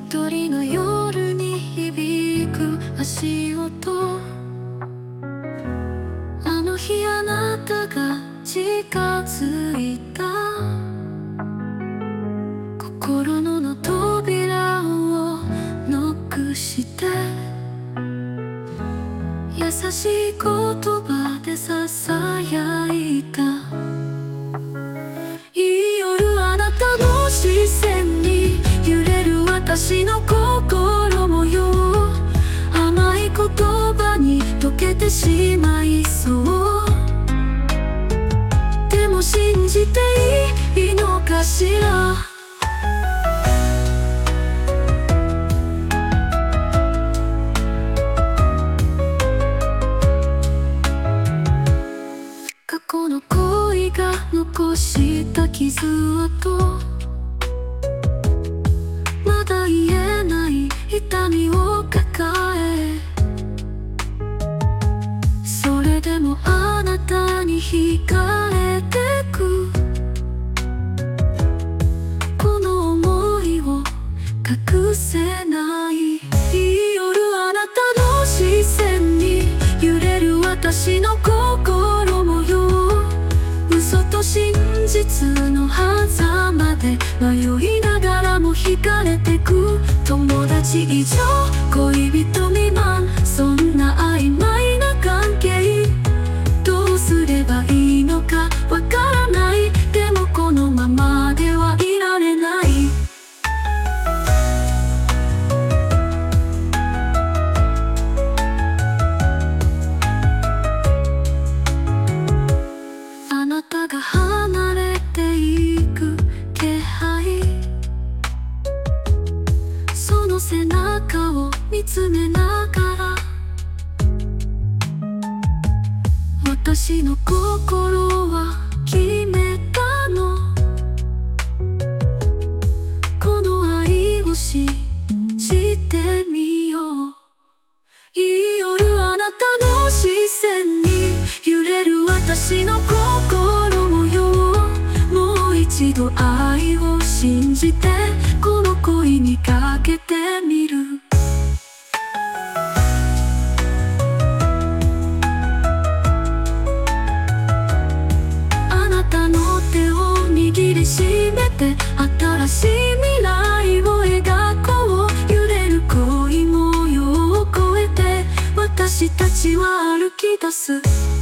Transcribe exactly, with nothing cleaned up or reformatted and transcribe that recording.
一人の夜に響く足音。あの日あなたが近づいた。心の扉をノックして、優しい言葉でささやいた。いい夜、あなたの視線に揺れる私の心模様。甘い言葉に溶けてしまいそう。でも信じていいのかしら。過去の恋が残した傷跡、まだ言えない痛みを抱え、それでもあなたに惹かれてく。この想いを隠せない。いい夜、あなたの視線に揺れる私の心模様。嘘と真実の狭間で迷いながらも惹かれてく。友達以上恋人未満、そんな曖昧な関係。どうすればいいのかわからない。でもこのままではいられない。あなたが離れていく気配、その背中を見つめながら、私の心は決めたの。この愛を信じてみよう。いい夜、あなたの視線に揺れる私の心模様。もう一度愛を信じて、この恋にかけてみる。あなたの手を握りしめて、新しい未来を描こう。揺れる恋模様を越えて、私たちは歩き出す。